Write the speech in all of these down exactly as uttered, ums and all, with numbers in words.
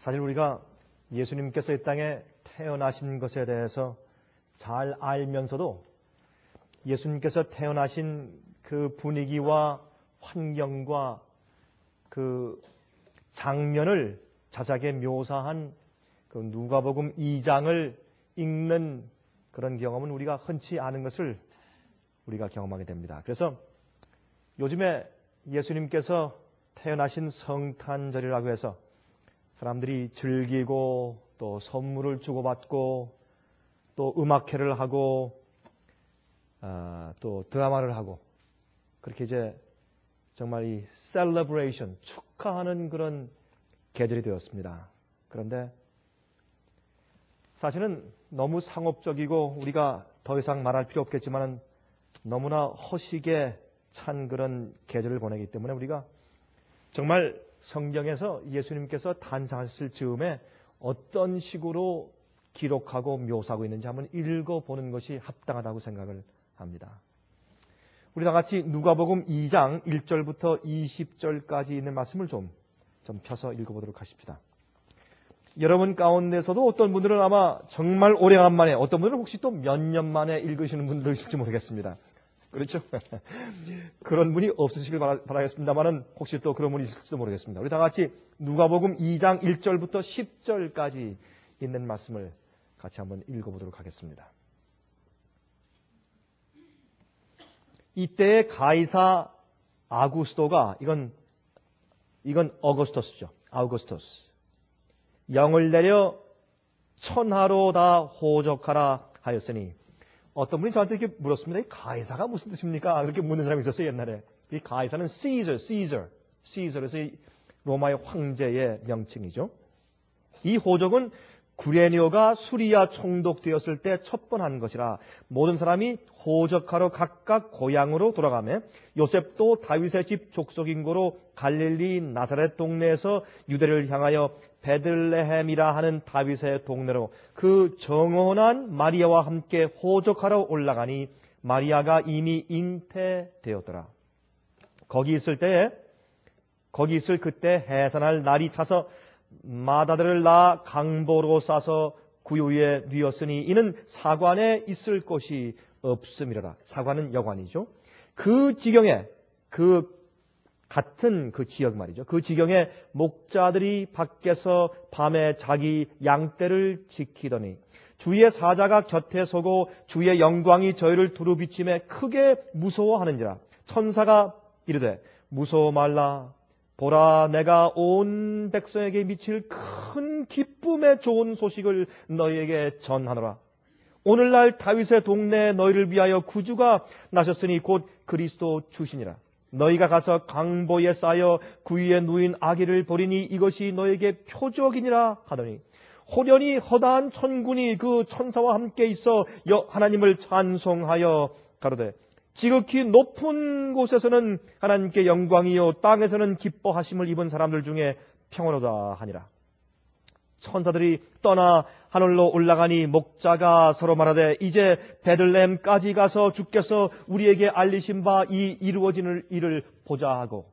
사실 우리가 예수님께서 이 땅에 태어나신 것에 대해서 잘 알면서도 예수님께서 태어나신 그 분위기와 환경과 그 장면을 자세하게 묘사한 그 누가복음 이 장을 읽는 그런 경험은 우리가 흔치 않은 것을 우리가 경험하게 됩니다. 그래서 요즘에 예수님께서 태어나신 성탄절이라고 해서 사람들이 즐기고 또 선물을 주고받고 또 음악회를 하고 아, 또 드라마를 하고 그렇게 이제 정말 이 셀러브레이션, 축하하는 그런 계절이 되었습니다. 그런데 사실은 너무 상업적이고 우리가 더 이상 말할 필요 없겠지만 너무나 허식에 찬 그런 계절을 보내기 때문에 우리가 정말 성경에서 예수님께서 탄생하셨을 즈음에 어떤 식으로 기록하고 묘사하고 있는지 한번 읽어보는 것이 합당하다고 생각을 합니다. 우리 다 같이 누가복음 이 장 일 절부터 이십 절까지 있는 말씀을 좀, 좀 펴서 읽어보도록 하십시다. 여러분 가운데서도 어떤 분들은 아마 정말 오래간만에, 어떤 분들은 혹시 또 몇 년 만에 읽으시는 분들도 있을지 모르겠습니다. 그렇죠? 그런 분이 없으시길 바라겠습니다만은 혹시 또 그런 분이 있을지도 모르겠습니다. 우리 다 같이 누가복음 이 장 일 절부터 십 절까지 있는 말씀을 같이 한번 읽어보도록 하겠습니다. 이때의 가이사 아구스토가 이건 이건 어거스토스죠. 아우구스토스. 영을 내려 천하로 다 호적하라 하였으니 어떤 분이 저한테 이렇게 물었습니다. 이 가이사가 무슨 뜻입니까? 그렇게 묻는 사람이 있었어요, 옛날에. 이 가이사는 Caesar, Caesar, Caesar에서 이 로마의 황제의 명칭이죠. 이 호적은 구레뇨가 수리아 총독되었을 때 첩번한 것이라 모든 사람이 호적하러 각각 고향으로 돌아가며 요셉도 다윗의 집 족속인 고로 갈릴리 나사렛 동네에서 유대를 향하여 베들레헴이라 하는 다윗의 동네로 그 정혼한 마리아와 함께 호적하러 올라가니 마리아가 이미 잉태되었더라. 거기 있을 때에 거기 있을 그때 해산할 날이 차서 마다들을 낳아 강보로 싸서 구유에 뉘었으니 이는 사관에 있을 곳이 없음이라. 사관은 여관이죠. 그 지경에 그 같은 그 지역 말이죠. 그 지경에 목자들이 밖에서 밤에 자기 양떼를 지키더니 주의 사자가 곁에 서고 주의 영광이 저희를 두루 비침에 크게 무서워하는지라. 천사가 이르되 무서워 말라. 보라, 내가 온 백성에게 미칠 큰 기쁨의 좋은 소식을 너희에게 전하노라. 오늘날 다윗의 동네에 너희를 위하여 구주가 나셨으니 곧 그리스도 주시니라. 너희가 가서 강보에 쌓여 구유에 누인 아기를 보리니 이것이 너희에게 표적이니라 하더니 호련히 허다한 천군이 그 천사와 함께 있어 하나님을 찬송하여 가로되 지극히 높은 곳에서는 하나님께 영광이요 땅에서는 기뻐하심을 입은 사람들 중에 평안하다 하니라. 천사들이 떠나 하늘로 올라가니 목자가 서로 말하되 이제 베들레헴까지 가서 주께서 우리에게 알리신 바 이 이루어지는 일을 보자 하고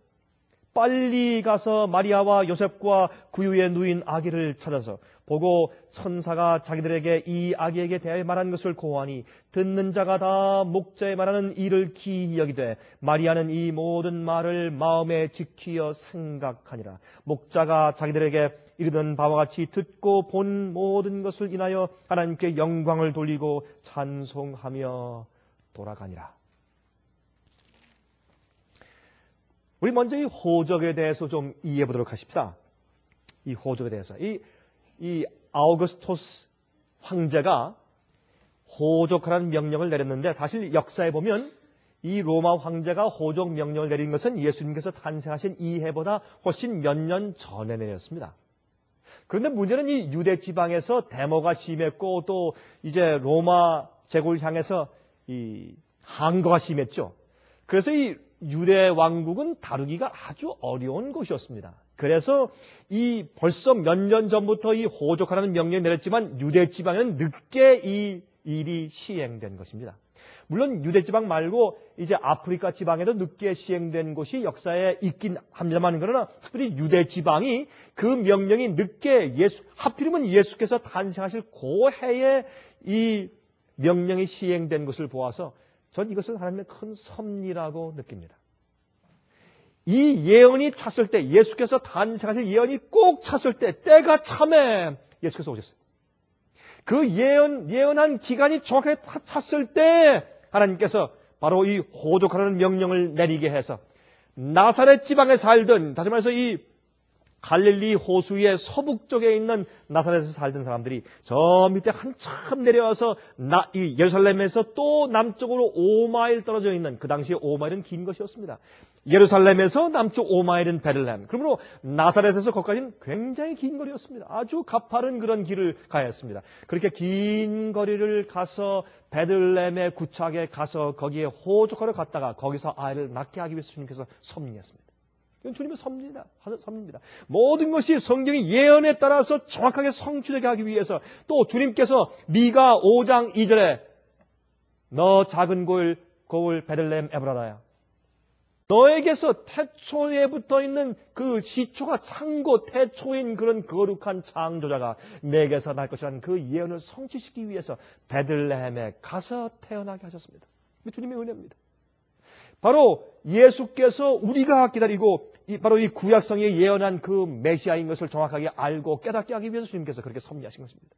빨리 가서 마리아와 요셉과 구유에 누인 아기를 찾아서 보고 천사가 자기들에게 이 아기에게 대하여 말한 것을 고하니 듣는 자가 다 목자의 말하는 일을 기이 여기되 마리아는 이 모든 말을 마음에 지키어 생각하니라. 목자가 자기들에게 이르던 바와 같이 듣고 본 모든 것을 인하여 하나님께 영광을 돌리고 찬송하며 돌아가니라. 우리 먼저 이 호적에 대해서 좀 이해해 보도록 하십시다. 이 호적에 대해서. 이, 이 아우구스토스 황제가 호적하라는 명령을 내렸는데 사실 역사에 보면 이 로마 황제가 호적 명령을 내린 것은 예수님께서 탄생하신 이 해보다 훨씬 몇 년 전에 내렸습니다. 그런데 문제는 이 유대 지방에서 데모가 심했고 또 이제 로마 제국을 향해서 이 항거가 심했죠. 그래서 이 유대 왕국은 다루기가 아주 어려운 곳이었습니다. 그래서 이 벌써 몇 년 전부터 이 호적하라는 명령을 내렸지만 유대 지방에는 늦게 이, 일이 시행된 것입니다. 물론 유대 지방 말고 이제 아프리카 지방에도 늦게 시행된 곳이 역사에 있긴 합니다만, 그러나 특별히 유대 지방이 그 명령이 늦게 예수, 하필이면 예수께서 탄생하실 그 해에 이 명령이 시행된 것을 보아서 전 이것은 하나님의 큰 섭리라고 느낍니다. 이 예언이 찼을 때, 예수께서 탄생하실 예언이 꼭 찼을 때, 때가 참에 예수께서 오셨어요. 그 예언, 예언한 기간이 정확하게 찼을 때 하나님께서 바로 이 호족하라는 명령을 내리게 해서 나사렛 지방에 살던, 다시 말해서 이 갈릴리 호수의 서북쪽에 있는 나사렛에서 살던 사람들이 저 밑에 한참 내려와서 나, 이 예루살렘에서 또 남쪽으로 오 마일 떨어져 있는, 그 당시에 오 마일은 긴 것이었습니다. 예루살렘에서 남쪽 오 마일은 베들레헴. 그러므로 나사렛에서 거기까지는 굉장히 긴 거리였습니다. 아주 가파른 그런 길을 가야 했습니다. 그렇게 긴 거리를 가서 베들레헴의 구착에 가서 거기에 호족하러 갔다가 거기서 아이를 낳게 하기 위해서 주님께서 섭리했습니다. 이건 주님의 섭리입니다. 섭리입니다. 모든 것이 성경의 예언에 따라서 정확하게 성취되게 하기 위해서, 또 주님께서 미가 오 장 이 절에 너 작은 고을, 고을 베들레헴 에브라다야, 너에게서 태초에 붙어 있는 그 시초가 창고 태초인 그런 거룩한 창조자가 내게서 날 것이라는 그 예언을 성취시키기 위해서 베들레헴에 가서 태어나게 하셨습니다. 주님의 은혜입니다. 바로 예수께서 우리가 기다리고 바로 이 구약성에 예언한 그 메시아인 것을 정확하게 알고 깨닫게 하기 위해서 주님께서 그렇게 섭리하신 것입니다.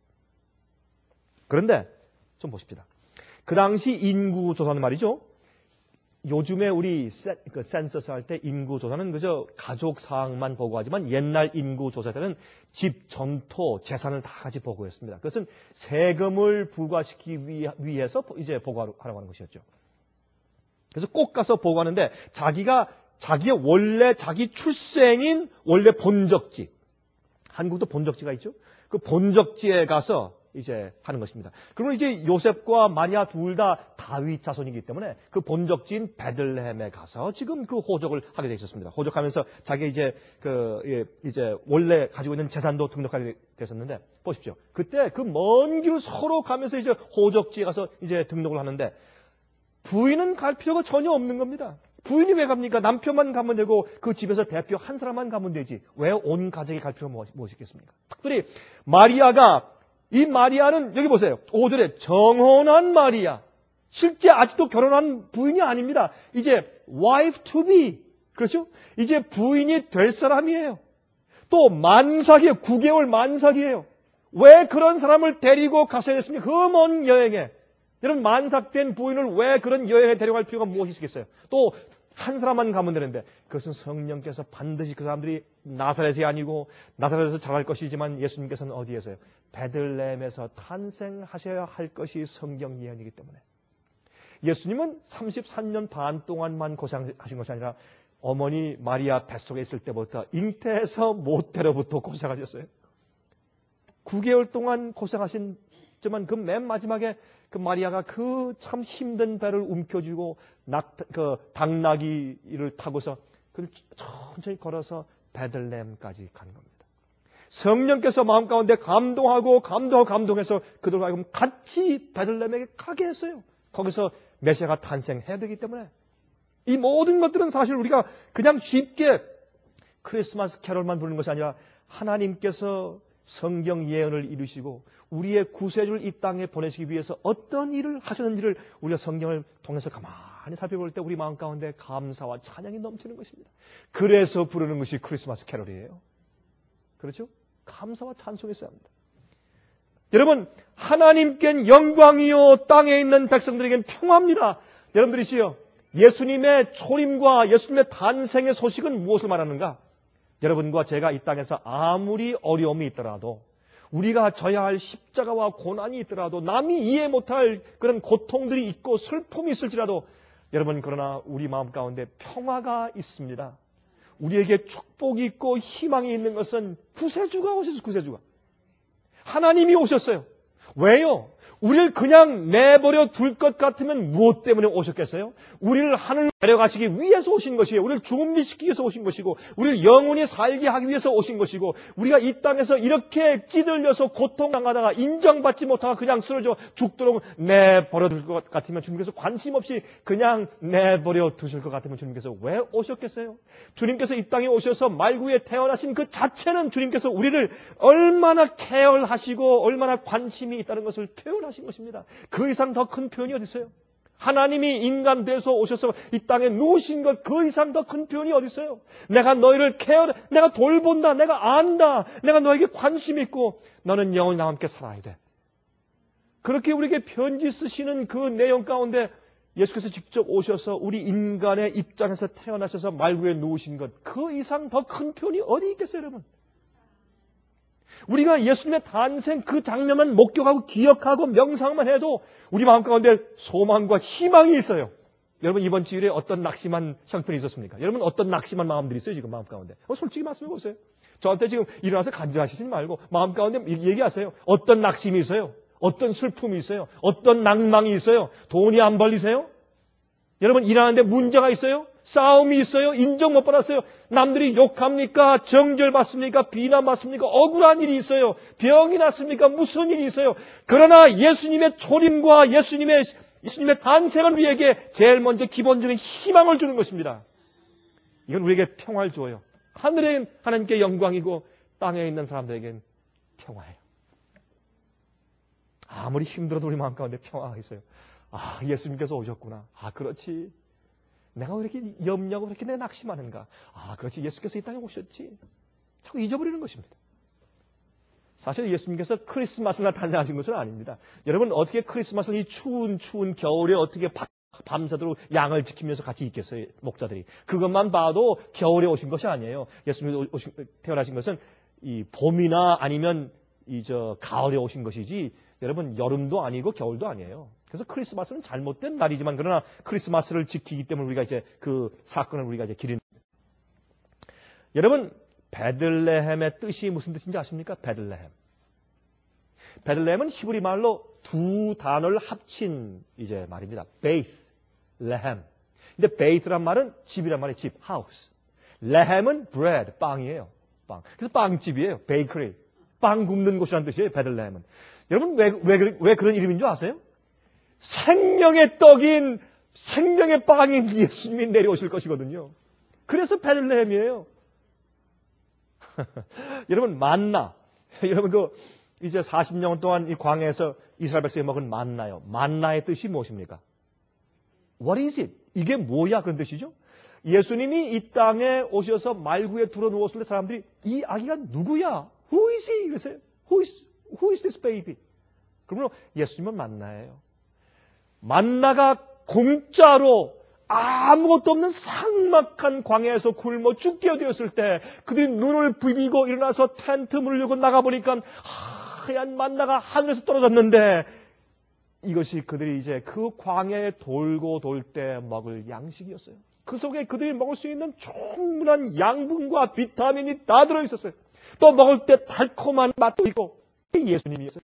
그런데 좀 보십시다. 그 당시 인구조사는 말이죠. 요즘에 우리 센, 그 센서스 할 때 인구조사는 그저 가족 사항만 보고하지만 옛날 인구조사 때는 집, 전토, 재산을 다 같이 보고했습니다. 그것은 세금을 부과시키기 위해서 이제 보고하라고 하는 것이었죠. 그래서 꼭 가서 보고하는데 자기가 자기의 원래 자기 출생인 원래 본적지, 한국도 본적지가 있죠. 그 본적지에 가서 이제 하는 것입니다. 그러면 이제 요셉과 마리아 둘 다 다윗 자손이기 때문에 그 본적지인 베들레헴에 가서 지금 그 호적을 하게 돼 있었습니다. 호적하면서 자기 이제 그 예, 이제 원래 가지고 있는 재산도 등록하게 됐었는데, 보십시오. 그때 그 먼 길을 서로 가면서 이제 호적지에 가서 이제 등록을 하는데 부인은 갈 필요가 전혀 없는 겁니다. 부인이 왜 갑니까? 남편만 가면 되고 그 집에서 대표 한 사람만 가면 되지. 왜 온 가족이 갈 필요가 무엇이겠습니까? 특별히 마리아가, 이 마리아는 여기 보세요. 오 절에 정혼한 마리아. 실제 아직도 결혼한 부인이 아닙니다. 이제 wife to be. 그렇죠? 이제 부인이 될 사람이에요. 또 만삭이에요. 구 개월 만삭이에요. 왜 그런 사람을 데리고 가셔야 됐습니까? 그 먼 여행에. 여러분, 만삭된 부인을 왜 그런 여행에 데려갈 필요가 무엇이 있겠어요? 또 한 사람만 가면 되는데, 그것은 성령께서 반드시 그 사람들이 나사렛이 아니고 나사렛에서 자랄 것이지만 예수님께서는 어디에서요? 베들레헴에서 탄생하셔야 할 것이 성경 예언이기 때문에 예수님은 삼십삼 년 반 동안만 고생하신 것이 아니라 어머니 마리아 뱃속에 있을 때부터 잉태해서 모태로부터 고생하셨어요. 구 개월 동안 고생하셨지만 그 맨 마지막에 그 마리아가 그 참 힘든 배를 움켜쥐고 낙, 그 당나귀를 타고서 그 천천히 걸어서 베들레헴까지 간 겁니다. 성령께서 마음 가운데 감동하고 감동하고 감동해서 그들과 하여금 같이 베들레헴에 가게 했어요. 거기서 메시아가 탄생해야 되기 때문에 이 모든 것들은 사실 우리가 그냥 쉽게 크리스마스 캐롤만 부르는 것이 아니라 하나님께서 성경 예언을 이루시고 우리의 구세주를 이 땅에 보내시기 위해서 어떤 일을 하셨는지를 우리가 성경을 통해서 가만히 살펴볼 때 우리 마음 가운데 감사와 찬양이 넘치는 것입니다. 그래서 부르는 것이 크리스마스 캐롤이에요. 그렇죠? 감사와 찬송이 있어야 합니다. 여러분, 하나님께는 영광이요 땅에 있는 백성들에게는 평화입니다. 여러분들이시여, 예수님의 초림과 예수님의 탄생의 소식은 무엇을 말하는가? 여러분과 제가 이 땅에서 아무리 어려움이 있더라도, 우리가 져야 할 십자가와 고난이 있더라도, 남이 이해 못할 그런 고통들이 있고 슬픔이 있을지라도, 여러분, 그러나 우리 마음 가운데 평화가 있습니다. 우리에게 축복이 있고 희망이 있는 것은 구세주가 오셨어요. 구세주가. 하나님이 오셨어요. 왜요? 우리를 그냥 내버려 둘 것 같으면 무엇 때문에 오셨겠어요? 우리를 하늘로 데려가시기 위해서 오신 것이에요. 우리를 준비시키기 위해서 오신 것이고, 우리를 영원히 살게 하기 위해서 오신 것이고, 우리가 이 땅에서 이렇게 찌들려서 고통당하다가 인정받지 못하고 그냥 쓰러져 죽도록 내버려 둘 것 같으면 주님께서 관심 없이 그냥 내버려 두실 것 같으면 주님께서 왜 오셨겠어요? 주님께서 이 땅에 오셔서 말구에 태어나신 그 자체는 주님께서 우리를 얼마나 케어하시고 얼마나 관심이 있다는 것을 표현하신 것입니다. 그 이상 더 큰 표현이 어디 있어요? 하나님이 인간 돼서 오셔서 이 땅에 누우신 것 그 이상 더 큰 표현이 어디 있어요? 내가 너희를 케어, 내가 돌본다, 내가 안다, 내가 너에게 관심이 있고 너는 영원히 나와 함께 살아야 돼. 그렇게 우리에게 편지 쓰시는 그 내용 가운데 예수께서 직접 오셔서 우리 인간의 입장에서 태어나셔서 말구에 누우신 것 그 이상 더 큰 표현이 어디 있겠어요, 여러분? 우리가 예수님의 탄생 그 장면만 목격하고 기억하고 명상만 해도 우리 마음 가운데 소망과 희망이 있어요. 여러분 이번 주일에 어떤 낙심한 형편이 있었습니까? 여러분 어떤 낙심한 마음들이 있어요 지금 마음 가운데? 어, 솔직히 말씀해 보세요. 저한테 지금 일어나서 간증하시지 말고 마음 가운데 얘기하세요. 어떤 낙심이 있어요? 어떤 슬픔이 있어요? 어떤 낭망이 있어요? 돈이 안 벌리세요? 여러분 일하는데 문제가 있어요? 싸움이 있어요? 인정 못 받았어요? 남들이 욕합니까? 정죄받습니까? 비난받습니까? 억울한 일이 있어요? 병이 났습니까? 무슨 일이 있어요? 그러나 예수님의 초림과 예수님의, 예수님의 탄생은 우리에게 제일 먼저 기본적인 희망을 주는 것입니다. 이건 우리에게 평화를 줘요. 하늘에 하나님께 영광이고 땅에 있는 사람들에겐 평화예요. 아무리 힘들어도 우리 마음 가운데 평화가 있어요. 아, 예수님께서 오셨구나. 아, 그렇지. 내가 왜 이렇게 염려하고 왜 이렇게 내 낙심하는가? 아, 그렇지. 예수께서 이 땅에 오셨지. 자꾸 잊어버리는 것입니다. 사실 예수님께서 크리스마스나 탄생하신 것은 아닙니다. 여러분, 어떻게 크리스마스를 이 추운, 추운 겨울에 어떻게 밤새도록 양을 지키면서 같이 있겠어요, 목자들이. 그것만 봐도 겨울에 오신 것이 아니에요. 예수님이 오신, 태어나신 것은 이 봄이나 아니면 이 저 가을에 오신 것이지, 여러분, 여름도 아니고 겨울도 아니에요. 그래서 크리스마스는 잘못된 날이지만 그러나 크리스마스를 지키기 때문에 우리가 이제 그 사건을 우리가 이제 기리는. 여러분, 베들레헴의 뜻이 무슨 뜻인지 아십니까? 베들레헴. 베들레헴은 히브리 말로 두 단어를 합친 이제 말입니다. 베이트, 레헴. 근데 베이트란 말은 집이란 말이에요. 집, 하우스. 레헴은 bread, 빵이에요. 빵. 그래서 빵집이에요. 베이커리. 빵 굽는 곳이라는 뜻이에요. 베들레헴은. 여러분 왜, 왜, 왜 그런 이름인 줄 아세요? 생명의 떡인 생명의 빵인 예수님이 내려오실 것이거든요. 그래서 베들레헴이에요. 여러분 만나. 여러분 그 이제 사십 년 동안 이 광야에서 이스라엘 백성이 먹은 만나요. 만나의 뜻이 무엇입니까? What is it? 이게 뭐야? 그런 뜻이죠. 예수님이 이 땅에 오셔서 말구에 들어 누웠을 때 사람들이 이 아기가 누구야? Who is he? 이랬어요. Who is, who is this baby? 그러면 예수님은 만나예요. 만나가 공짜로 아무것도 없는 삭막한 광야에서 굶어 죽게 되었을 때 그들이 눈을 비비고 일어나서 텐트 문을 열고 나가보니까 하얀 만나가 하늘에서 떨어졌는데 이것이 그들이 이제 그 광야에 돌고 돌 때 먹을 양식이었어요. 그 속에 그들이 먹을 수 있는 충분한 양분과 비타민이 다 들어있었어요. 또 먹을 때 달콤한 맛도 있고 예수님이었어요.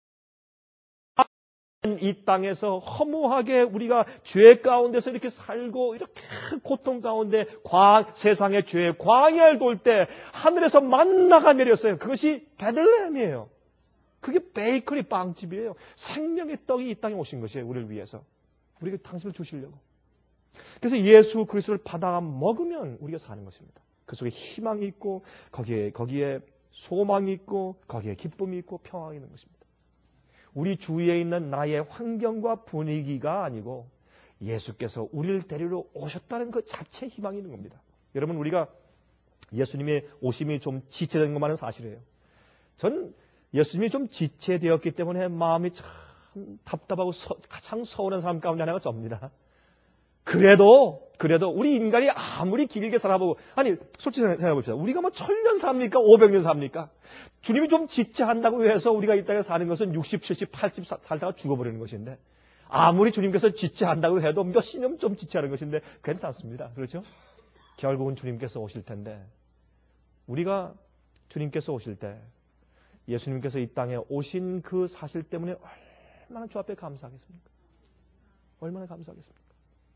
이 땅에서 허무하게 우리가 죄 가운데서 이렇게 살고 이렇게 고통 가운데 과, 세상의 죄 광야를 돌 때 하늘에서 만나가 내렸어요. 그것이 베들레헴이에요. 그게 베이커리 빵집이에요. 생명의 떡이 이 땅에 오신 것이에요. 우리를 위해서. 우리가 당신을 주시려고. 그래서 예수 그리스도를 받아 먹으면 우리가 사는 것입니다. 그 속에 희망이 있고 거기에 거기에 소망이 있고 거기에 기쁨이 있고 평화가 있는 것입니다. 우리 주위에 있는 나의 환경과 분위기가 아니고 예수께서 우리를 데리러 오셨다는 그 자체 희망이 있는 겁니다. 여러분 우리가 예수님의 오심이 좀 지체된 것만은 사실이에요. 전 예수님이 좀 지체되었기 때문에 마음이 참 답답하고 서, 가장 서운한 사람 가운데 하나가 접니다. 그래도 그래도 우리 인간이 아무리 길게 살아보고 아니 솔직히 생각해 봅시다. 우리가 뭐 천년 삽니까? 오백 년 삽니까? 주님이 좀 지체한다고 해서 우리가 이 땅에 사는 것은 육십, 칠십, 팔십 살다가 죽어버리는 것인데 아무리 주님께서 지체한다고 해도 몇십 년 좀 지체하는 것인데 괜찮습니다. 그렇죠? 결국은 주님께서 오실 텐데 우리가 주님께서 오실 때 예수님께서 이 땅에 오신 그 사실 때문에 얼마나 주 앞에 감사하겠습니까? 얼마나 감사하겠습니까?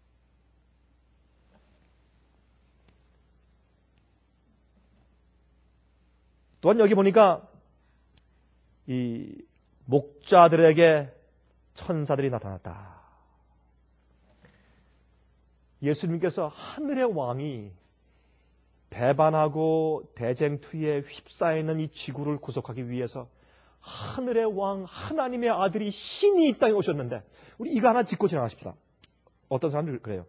또한 여기 보니까 이 목자들에게 천사들이 나타났다. 예수님께서 하늘의 왕이 배반하고 대쟁투에 휩싸여 있는 이 지구를 구속하기 위해서 하늘의 왕 하나님의 아들이 신이 이 땅에 오셨는데 우리 이거 하나 짚고 지나가십시다. 어떤 사람들 그래요.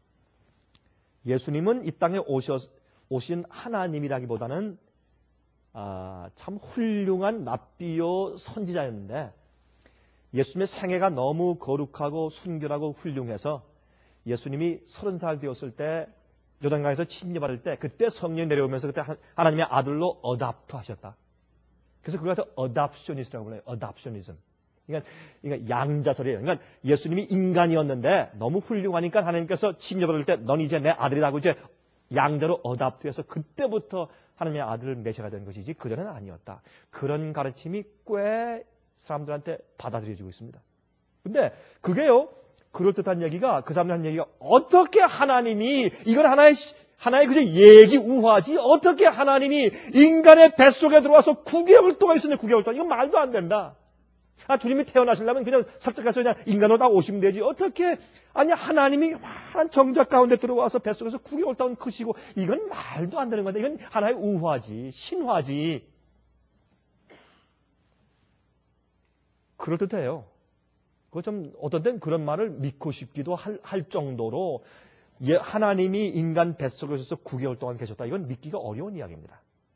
예수님은 이 땅에 오셔, 오신 하나님이라기보다는 아, 참 훌륭한 랍비요 선지자였는데 예수님의 생애가 너무 거룩하고 순결하고 훌륭해서 예수님이 서른 살 되었을 때 요단강에서 침례받을 때 그때 성령이 내려오면서 그때 하나님의 아들로 어답트 하셨다. 그래서 그걸 갖다 어답셔니스트라고 불러요. 어답셔니즘. 그러니까, 그러니까 양자설이에요. 그러니까 예수님이 인간이었는데 너무 훌륭하니까 하나님께서 침례받을 때 넌 이제 내 아들이라고 이제 양자로 어답트해서 그때부터 하나님의 아들을 메시아가 된 것이지 그전에는 아니었다. 그런 가르침이 꽤 사람들한테 받아들여지고 있습니다. 근데 그게요. 그럴듯한 얘기가 그 사람들 한 얘기가 어떻게 하나님이 이건 하나의 하나의 그저 얘기 우화지 어떻게 하나님이 인간의 뱃속에 들어와서 구 개월 동안 있었냐 구 개월 동안 이건 말도 안 된다. 아, 주님이 태어나시려면 그냥 살짝 가서 그냥 인간으로 다 오시면 되지. 어떻게 아니 하나님이 한 정작 가운데 들어와서 뱃속에서 구 개월 동안 크시고 이건 말도 안 되는 건데 이건 하나의 우화지 신화지. 그럴듯해요. 그거 좀 어떤 때는 그런 말을 믿고 싶기도 할, 할 정도로 예, 하나님이 인간 뱃속에서 구 개월 동안 계셨다. 이건 믿기가 어려운 이야기입니다.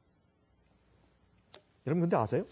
여러분 근데 아세요?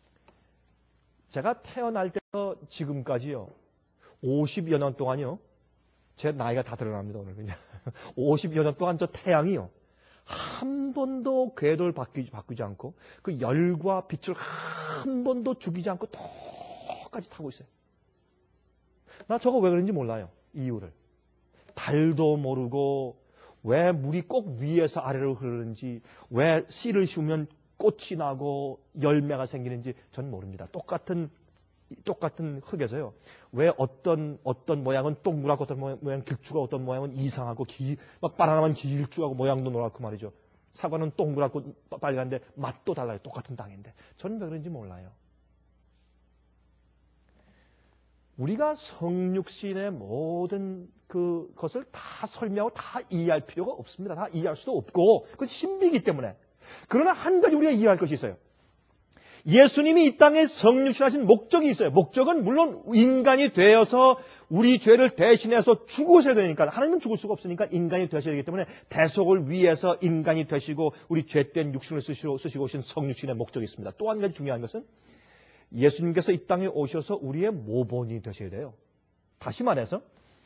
제가 태어날 때부터 지금까지요. 오십여 년 동안요. 제 나이가 다 드러납니다. 오늘 그냥. 오십여 년 동안 저 태양이요. 한 번도 궤도를 바뀌지, 바뀌지 않고 그 열과 빛을 한 번도 죽이지 않고 똑같이 타고 있어요. 나 저거 왜 그런지 몰라요. 이유를. 달도 모르고 왜 물이 꼭 위에서 아래로 흐르는지 왜 씨를 씌우면 꽃이 나고 열매가 생기는지 전 모릅니다. 똑같은 똑같은 흙에서요. 왜 어떤 어떤 모양은 동그랗고 어떤 모양 길쭉하고 어떤 모양은 이상하고 기, 막 바나나만 길쭉하고 모양도 노랗고 말이죠. 사과는 동그랗고 빨간데 맛도 달라요. 똑같은 땅인데 저는 왜 그런지 몰라요. 우리가 성육신의 모든 그것을 다 설명하고 다 이해할 필요가 없습니다. 다 이해할 수도 없고 그건 신비이기 때문에. 그러나 한 가지 우리가 이해할 것이 있어요. 예수님이 이 땅에 성육신하신 목적이 있어요. 목적은 물론 인간이 되어서 우리 죄를 대신해서 죽으셔야 되니까 하나님은 죽을 수가 없으니까 인간이 되셔야 되기 때문에 대속을 위해서 인간이 되시고 우리 죄된 육신을 쓰시고, 쓰시고 오신 성육신의 목적이 있습니다. 또 한 가지 중요한 것은 예수님께서 이 땅에 오셔서 우리의 모본이 되셔야 돼요. 다시 말해서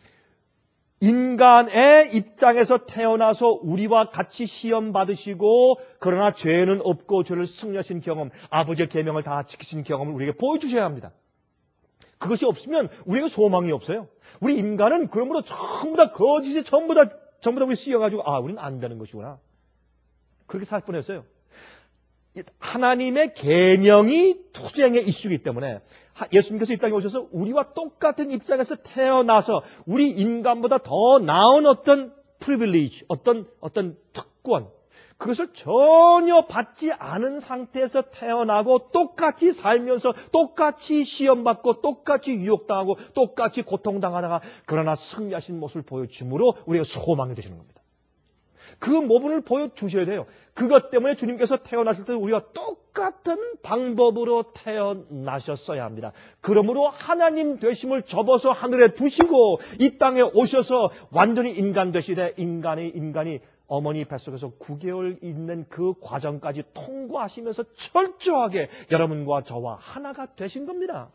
인간의 입장에서 태어나서 우리와 같이 시험 받으시고 그러나 죄는 없고 죄를 승리하신 경험, 아버지의 계명을 다 지키신 경험을 우리에게 보여주셔야 합니다. 그것이 없으면 우리에게 소망이 없어요. 우리 인간은 그러므로 전부 다 거짓에 전부 다 전부 다 우리 씌어가지고 아, 우리는 안 되는 것이구나. 그렇게 살 뻔했어요. 하나님의 계명이 투쟁의 이슈이기 때문에 예수님께서 이 땅에 오셔서 우리와 똑같은 입장에서 태어나서 우리 인간보다 더 나은 어떤 프리빌리지, 어떤 어떤 특권, 그것을 전혀 받지 않은 상태에서 태어나고 똑같이 살면서 똑같이 시험받고 똑같이 유혹당하고 똑같이 고통당하다가 그러나 승리하신 모습을 보여줌으로 우리가 소망이 되시는 겁니다. 그 모분을 보여주셔야 돼요. 그것 때문에 주님께서 태어나실 때 우리가 똑같은 방법으로 태어나셨어야 합니다. 그러므로 하나님 되심을 접어서 하늘에 두시고 이 땅에 오셔서 완전히 인간 되시되 인간이 인간이 어머니 뱃속에서 구 개월 있는 그 과정까지 통과하시면서 철저하게 여러분과 저와 하나가 되신 겁니다.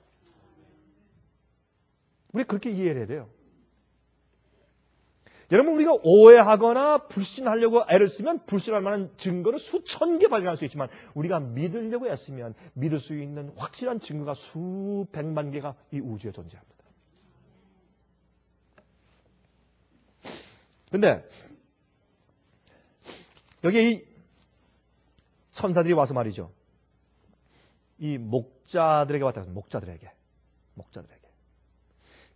우리 그렇게 이해를 해야 돼요. 여러분 우리가 오해하거나 불신하려고 애를 쓰면 불신할 만한 증거를 수천 개 발견할 수 있지만 우리가 믿으려고 애쓰면 믿을 수 있는 확실한 증거가 수백만 개가 이 우주에 존재합니다. 근데 여기 이 천사들이 와서 말이죠. 이 목자들에게 왔다. 목자들에게. 목자들에게.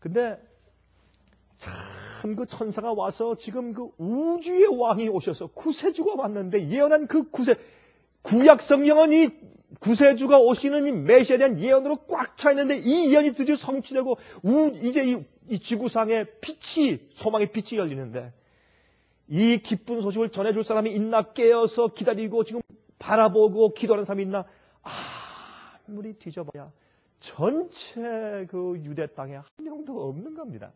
근데 참 그 천사가 와서 지금 그 우주의 왕이 오셔서 구세주가 왔는데 예언한 그 구세, 구약 성경은 이 구세주가 오시는 이 메시아에 대한 예언으로 꽉 차 있는데 이 예언이 드디어 성취되고 우, 이제 이, 이 지구상에 빛이, 소망의 빛이 열리는데 이 기쁜 소식을 전해줄 사람이 있나 깨어서 기다리고 지금 바라보고 기도하는 사람이 있나 아무리 뒤져봐야 전체 그 유대 땅에 한 명도 없는 겁니다.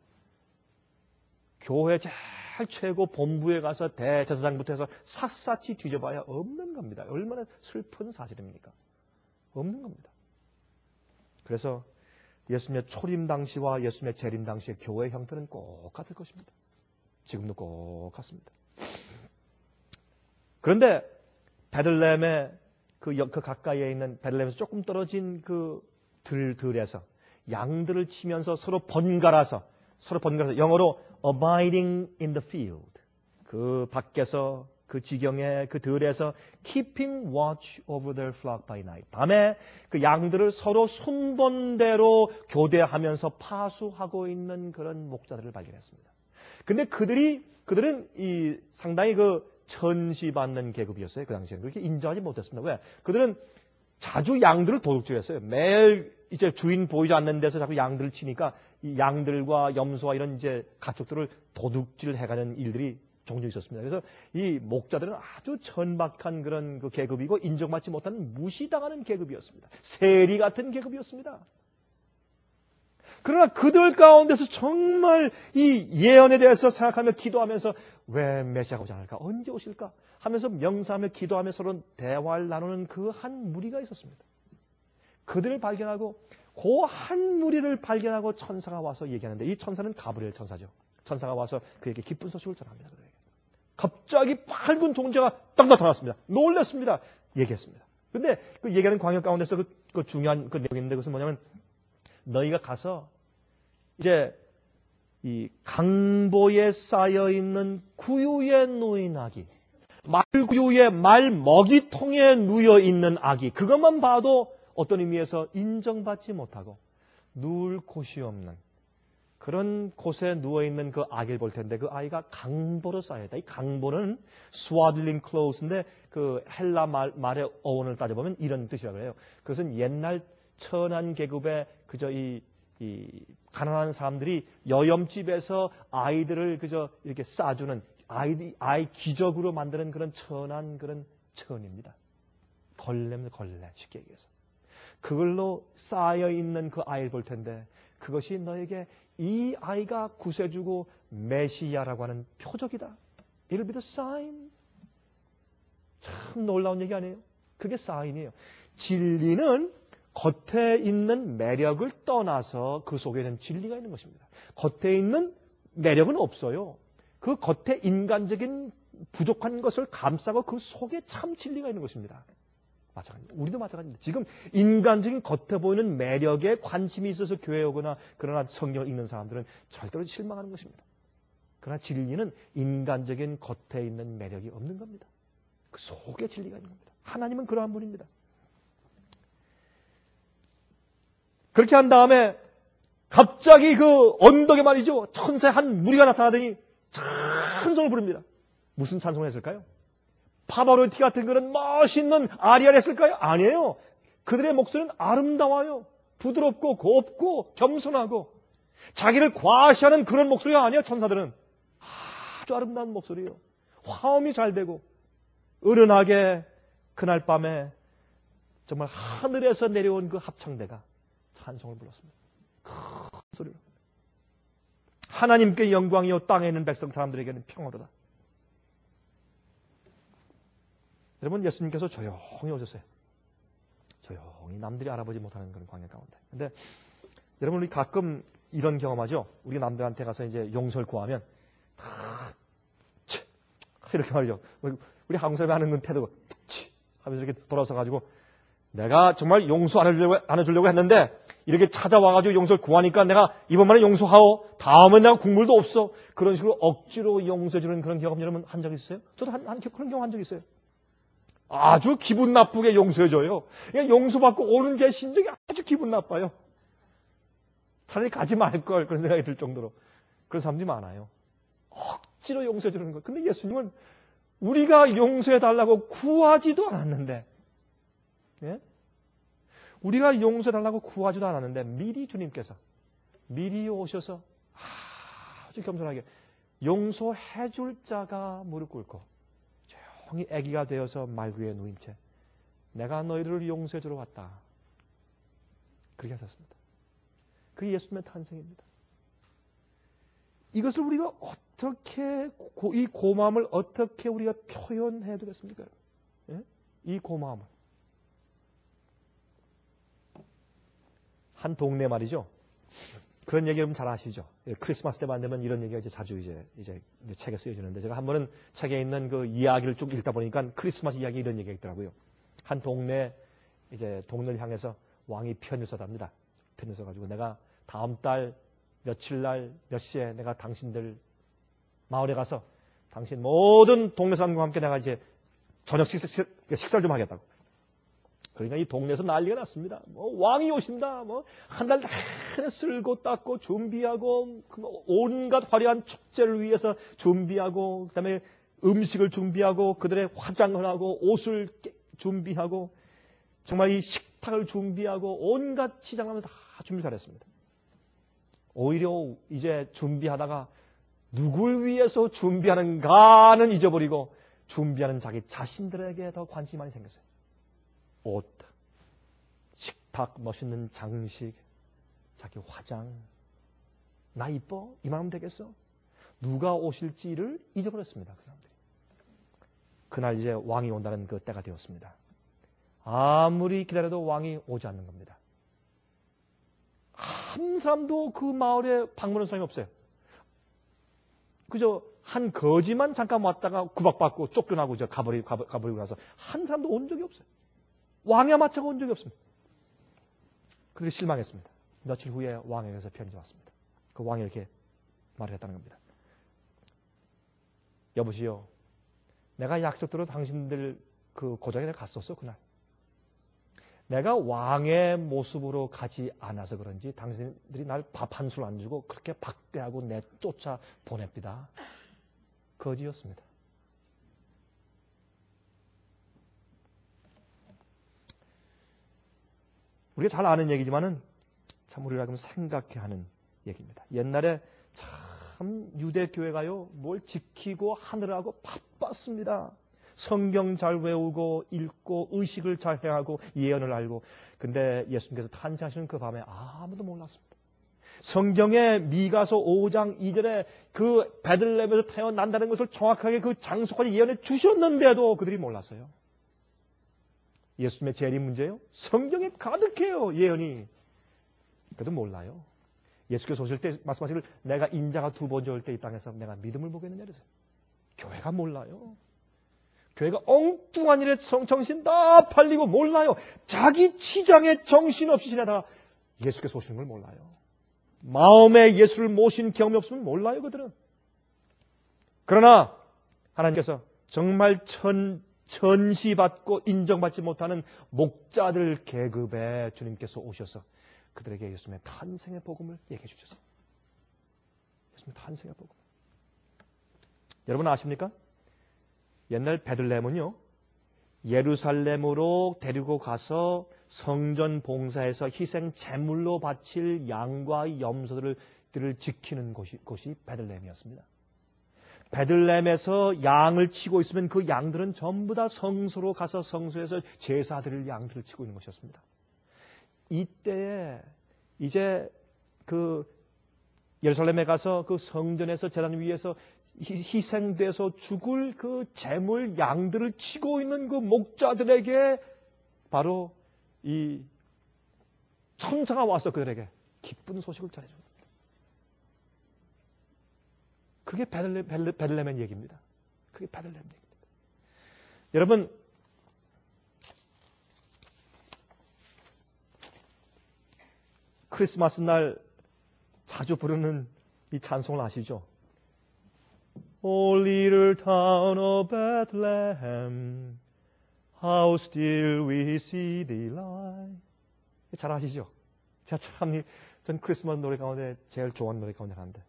교회 제일 최고 본부에 가서 대제사장부터 해서 샅샅이 뒤져봐야 없는 겁니다. 얼마나 슬픈 사실입니까? 없는 겁니다. 그래서 예수님의 초림 당시와 예수님의 재림 당시의 교회 형태는 꼭 같을 것입니다. 지금도 꼭 같습니다. 그런데 베들레헴의 그, 그 가까이에 있는 베들레헴에서 조금 떨어진 그 들, 들에서 양들을 치면서 서로 번갈아서 서로 번갈아서 영어로 abiding in the field 그 밖에서 그 지경에 그 들에서 keeping watch over their flock by night 밤에 그 양들을 서로 순번대로 교대하면서 파수하고 있는 그런 목자들을 발견했습니다. 근데 그들이 그들은 이 상당히 그 천시받는 계급이었어요. 그 당시에는 그렇게 인정하지 못했습니다. 왜? 그들은 자주 양들을 도둑질했어요. 매일 이제 주인 보이지 않는 데서 자꾸 양들을 치니까 이 양들과 염소와 이런 이제 가축들을 도둑질해가는 일들이 종종 있었습니다. 그래서 이 목자들은 아주 천박한 그런 그 계급이고 인정받지 못하는 무시당하는 계급이었습니다. 세리 같은 계급이었습니다. 그러나 그들 가운데서 정말 이 예언에 대해서 생각하며 기도하면서 왜 메시아가 오지 않을까? 언제 오실까? 하면서 명사하며 기도하며 서로 대화를 나누는 그 한 무리가 있었습니다. 그들을 발견하고 그 한 무리를 발견하고 천사가 와서 얘기하는데 이 천사는 가브리엘 천사죠. 천사가 와서 그에게 기쁜 소식을 전합니다. 그에게. 갑자기 밝은 존재가 딱 나타났습니다. 놀랐습니다. 얘기했습니다. 근데 그 얘기하는 광역 가운데서 그, 그 중요한 그 내용인데 그것은 뭐냐면 너희가 가서 이제 이 강보에 쌓여 있는 구유에 놓인 아기, 말구유에 말 먹이통에 누워 있는 아기, 그것만 봐도 어떤 의미에서 인정받지 못하고 누울 곳이 없는 그런 곳에 누워 있는 그 아기를 볼 텐데 그 아이가 강보로 쌓여 있다. 이 강보는 swaddling clothes인데 그 헬라 말, 말의 어원을 따져보면 이런 뜻이라고 해요. 그것은 옛날 천한 계급의 그저 이, 이 가난한 사람들이 여염집에서 아이들을 그저 이렇게 싸주는 아이, 아이 기적으로 만드는 그런 천한 그런 천입니다. 걸레입니다. 걸레. 쉽게 얘기해서. 그걸로 쌓여 있는 그 아이를 볼 텐데 그것이 너에게 이 아이가 구세주고 메시아라고 하는 표적이다. It'll be the sign. 참 놀라운 얘기 아니에요? 그게 사인이에요. 진리는 겉에 있는 매력을 떠나서 그 속에는 진리가 있는 것입니다. 겉에 있는 매력은 없어요. 그 겉에 인간적인 부족한 것을 감싸고 그 속에 참 진리가 있는 것입니다. 마찬가지입니다. 우리도 마찬가지입니다. 지금 인간적인 겉에 보이는 매력에 관심이 있어서 교회에 오거나 그러나 성경을 읽는 사람들은 절대로 실망하는 것입니다. 그러나 진리는 인간적인 겉에 있는 매력이 없는 겁니다. 그 속에 진리가 있는 겁니다. 하나님은 그러한 분입니다. 그렇게 한 다음에 갑자기 그 언덕에 말이죠. 천사의 한 무리가 나타나더니 찬송을 부릅니다. 무슨 찬송을 했을까요? 파바로티 같은 그런 멋있는 아리아를 했을까요? 아니에요. 그들의 목소리는 아름다워요. 부드럽고 곱고 겸손하고 자기를 과시하는 그런 목소리가 아니에요. 천사들은 아주 아름다운 목소리예요. 화음이 잘 되고 은은하게 그날 밤에 정말 하늘에서 내려온 그 합창대가 찬송을 불렀습니다. 큰 소리로. 하나님께 영광이요 땅에 있는 백성 사람들에게는 평화로다. 여러분 예수님께서 조용히 오셨어요. 조용히 남들이 알아보지 못하는 그런 광야 가운데. 근데 여러분 우리 가끔 이런 경험하죠. 우리 남들한테 가서 이제 용서를 구하면 다 치, 이렇게 말이죠. 우리 한국 사람이 하는 건 태도가 치 하면서 이렇게 돌아서 가지고 내가 정말 용서 안 해주려고, 안 해주려고 했는데 이렇게 찾아와가지고 용서를 구하니까 내가 이번만에 용서하오. 다음엔 내가 국물도 없어. 그런 식으로 억지로 용서해주는 그런 경험 여러분 한 적 있어요? 저도 한, 한 그런 경험 한 적 있어요. 아주 기분 나쁘게 용서해줘요. 용서받고 오는 게 심정이 아주 기분 나빠요. 차라리 가지 말걸 그런 생각이 들 정도로 그런 사람들이 많아요. 억지로 용서해 주는 것. 근데 예수님은 우리가 용서해 달라고 구하지도 않았는데, 예? 우리가 용서해 달라고 구하지도 않았는데 미리 주님께서 미리 오셔서 아주 겸손하게 용서해 줄 자가 무릎 꿇고 조용히 아기가 되어서 말 위에 누인 채 내가 너희들을 용서해 주러 왔다. 그렇게 하셨습니다. 그게 예수님의 탄생입니다. 이것을 우리가 어떻게 이 고마움을 어떻게 우리가 표현해야 되겠습니까? 예? 이 고마움을 한 동네 말이죠. 그런 얘기 여러분 잘 아시죠? 크리스마스 때만 되면 이런 얘기가 이제 자주 이제, 이제, 이제 책에 쓰여지는데 제가 한 번은 책에 있는 그 이야기를 쭉 읽다 보니까 크리스마스 이야기 이런 얘기가 있더라고요. 한 동네 이제 동네를 향해서 왕이 편지를 써답니다. 편지를 써가지고 내가 다음 달 며칠 날 몇 시에 내가 당신들 마을에 가서 당신 모든 동네 사람과 함께 내가 이제 저녁 식사, 식사를 좀 하겠다고. 그러니까 이 동네에서 난리가 났습니다. 뭐 왕이 오신다. 뭐 한 달 내내 쓸고 닦고 준비하고 온갖 화려한 축제를 위해서 준비하고 그다음에 음식을 준비하고 그들의 화장을 하고 옷을 준비하고 정말 이 식탁을 준비하고 온갖 치장하면 다 준비 잘했습니다. 오히려 이제 준비하다가 누굴 위해서 준비하는가는 잊어버리고 준비하는 자기 자신들에게 더 관심이 많이 생겼어요. 옷, 식탁, 멋있는 장식, 자기 화장. 나 이뻐? 이만하면 되겠어? 누가 오실지를 잊어버렸습니다. 그 사람들이. 그날 이제 왕이 온다는 그 때가 되었습니다. 아무리 기다려도 왕이 오지 않는 겁니다. 한 사람도 그 마을에 방문한 사람이 없어요. 그저 한 거지만 잠깐 왔다가 구박받고 쫓겨나고 이제 가버리고, 가버리고 나서 한 사람도 온 적이 없어요. 왕의 마차가 온 적이 없습니다. 그들이 실망했습니다. 며칠 후에 왕에게서 편지가 왔습니다. 그 왕이 이렇게 말을 했다는 겁니다. 여보시오, 내가 약속대로 당신들 그 고장에 내가 갔었어, 그날. 내가 왕의 모습으로 가지 않아서 그런지 당신들이 날 밥 한 술 안 주고 그렇게 박대하고 내쫓아 보냅니다. 거지였습니다. 우리가 잘 아는 얘기지만은 참 우리가 그럼 생각해야 하는 얘기입니다. 옛날에 참 유대교회가요, 뭘 지키고 하느라고 바빴습니다. 성경 잘 외우고 읽고 의식을 잘 행하고 예언을 알고. 근데 예수님께서 탄생하시는 그 밤에 아무도 몰랐습니다. 성경의 미가서 오 장 이 절에 그 베들레헴에서 태어난다는 것을 정확하게 그 장소까지 예언해 주셨는데도 그들이 몰랐어요. 예수님의 재림 문제요? 성경에 가득해요, 예언이. 그래도 몰라요. 예수께서 오실 때 말씀하시길 내가 인자가 두 번째 올 때 이 땅에서 내가 믿음을 보겠느냐 그래서. 교회가 몰라요. 교회가 엉뚱한 일에 정신 다 팔리고 몰라요. 자기 치장에 정신없이 지내다가 예수께서 오시는 걸 몰라요. 마음에 예수를 모신 경험이 없으면 몰라요, 그들은. 그러나 하나님께서 정말 천, 천시받고 인정받지 못하는 목자들 계급에 주님께서 오셔서 그들에게 예수님의 탄생의 복음을 얘기해 주셨어요. 예수님의 탄생의 복음. 여러분 아십니까? 옛날 베들레헴은요, 예루살렘으로 데리고 가서 성전 봉사에서 희생 제물로 바칠 양과 염소들을 지키는 곳이, 곳이 베들레헴이었습니다. 베들레헴에서 양을 치고 있으면 그 양들은 전부 다 성소로 가서 성소에서 제사 드릴 양들을 치고 있는 것이었습니다. 이때에 이제 그 예루살렘에 가서 그 성전에서 제단 위에서 희생돼서 죽을 그 제물 양들을 치고 있는 그 목자들에게 바로 이 천사가 와서 그들에게 기쁜 소식을 전해줍니다. 그게 베들레, 베들레, 베들레헴의 얘기입니다. 그게 베들레헴 얘기입니다. 여러분, 크리스마스 날 자주 부르는 이 찬송을 아시죠? O little town of Bethlehem, how still we see thee lie. 잘 아시죠? 제가 참, 전 크리스마스 노래 가운데 제일 좋아하는 노래 가운데 하나인데.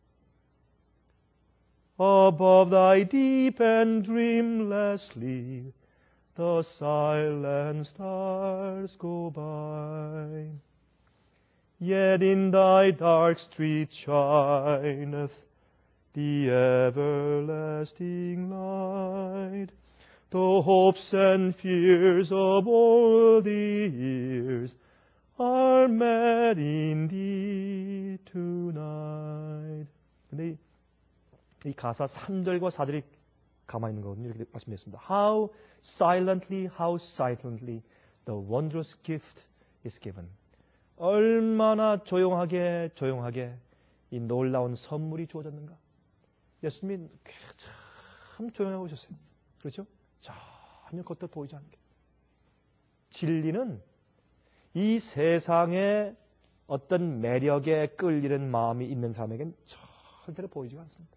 Above thy deep and dreamless sleep, the silent stars go by. Yet in thy dark street shineth the everlasting light. The hopes and fears of all the years are met in thee tonight. 근데 이, 이 가사 삼 절과 사 절이 가만히 있는 거거든요. 이렇게 말씀드렸습니다. How silently, how silently the wondrous gift is given. 얼마나 조용하게 조용하게 이 놀라운 선물이 주어졌는가. 예수님이 참 조용하게 오셨어요. 그렇죠? 전혀 겉도 보이지 않게. 진리는 이 세상에 어떤 매력에 끌리는 마음이 있는 사람에겐 절대로 보이지가 않습니다.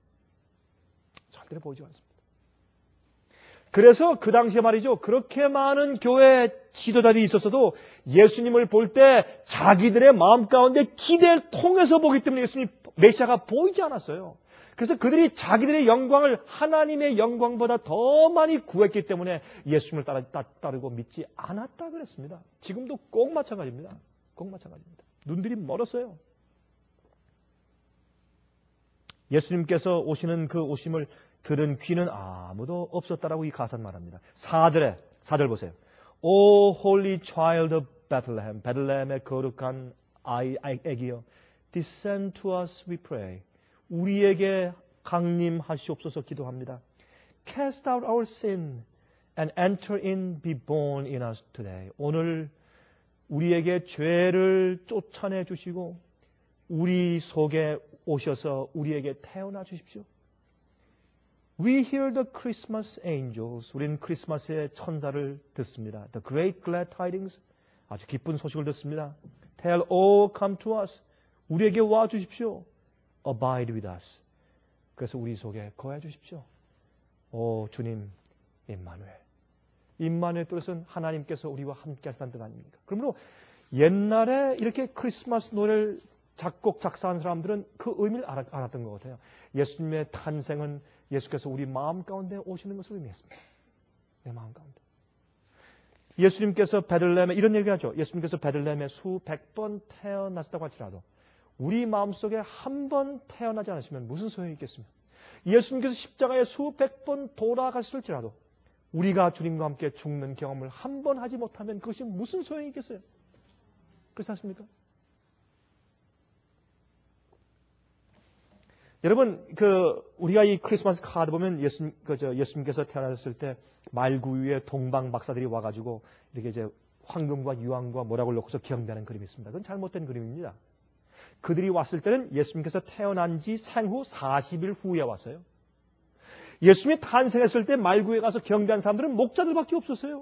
절대로 보이지가 않습니다. 그래서 그 당시에 말이죠. 그렇게 많은 교회 지도자들이 있었어도 예수님을 볼 때 자기들의 마음 가운데 기대를 통해서 보기 때문에 예수님 메시아가 보이지 않았어요. 그래서 그들이 자기들의 영광을 하나님의 영광보다 더 많이 구했기 때문에 예수님을 따라, 따, 따르고 믿지 않았다 그랬습니다. 지금도 꼭 마찬가지입니다. 꼭 마찬가지입니다. 눈들이 멀었어요. 예수님께서 오시는 그 오심을 들은 귀는 아무도 없었다라고 이 가사는 말합니다. 사 절에, 사 절 보세요. O holy child of Bethlehem, 베들레헴의 거룩한 아이, 아기여, descend to us, we pray. 우리에게 강림하시옵소서 기도합니다. Cast out our sin and enter in, be born in us today. 오늘 우리에게 죄를 쫓아내 주시고 우리 속에 오셔서 우리에게 태어나 주십시오. We hear the Christmas angels. 우리는 크리스마스의 천사를 듣습니다. The great glad tidings. 아주 기쁜 소식을 듣습니다. Tell all come to us. 우리에게 와 주십시오. Abide with us. 그래서 우리 속에 거해 주십시오. 오 주님 임마누엘. 임마누엘 뜻은 하나님께서 우리와 함께 하시다는 뜻 아닙니까? 그러므로 옛날에 이렇게 크리스마스 노래를 작곡 작사한 사람들은 그 의미를 알았, 알았던 것 같아요. 예수님의 탄생은 예수께서 우리 마음 가운데 오시는 것을 의미했습니다. 내 마음 가운데. 예수님께서 베들레헴에 이런 얘기를 하죠. 예수님께서 베들레헴에 수백 번 태어나셨다고 할지라도 우리 마음속에 한 번 태어나지 않으시면 무슨 소용이 있겠습니까? 예수님께서 십자가에 수백 번 돌아가실지라도 우리가 주님과 함께 죽는 경험을 한 번 하지 못하면 그것이 무슨 소용이 있겠어요? 그렇지 않습니까? 여러분, 그 우리가 이 크리스마스 카드 보면 예수님, 그저 예수님께서 태어나셨을 때 말구 위에 동방 박사들이 와가지고 이렇게 이제 황금과 유황과 모락을 놓고서 경배하는 그림이 있습니다. 그건 잘못된 그림입니다. 그들이 왔을 때는 예수님께서 태어난 지 생후 사십 일 후에 왔어요. 예수님이 탄생했을 때 말구에 가서 경배한 사람들은 목자들밖에 없었어요.